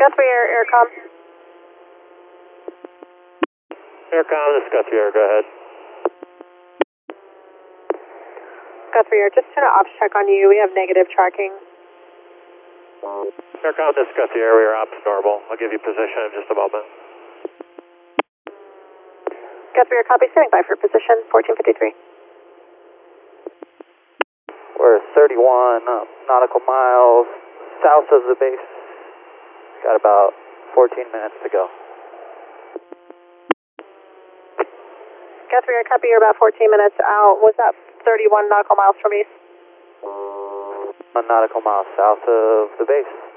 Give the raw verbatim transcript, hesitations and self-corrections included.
Guthrie Air, Aircom. Aircom, this is Guthrie Air, go ahead. Guthrie Air, just an ops check on you. We have negative tracking. Aircom, this is Guthrie Air, we are ops normal. I'll give you position in just a moment. Guthrie Air, copy, standing by for position, fourteen fifty-three. We're thirty-one nautical miles south of the base. Got about fourteen minutes to go. Guthrie Air, copy, you're about fourteen minutes out. Was that thirty-one nautical miles from east? One nautical mile south of the base.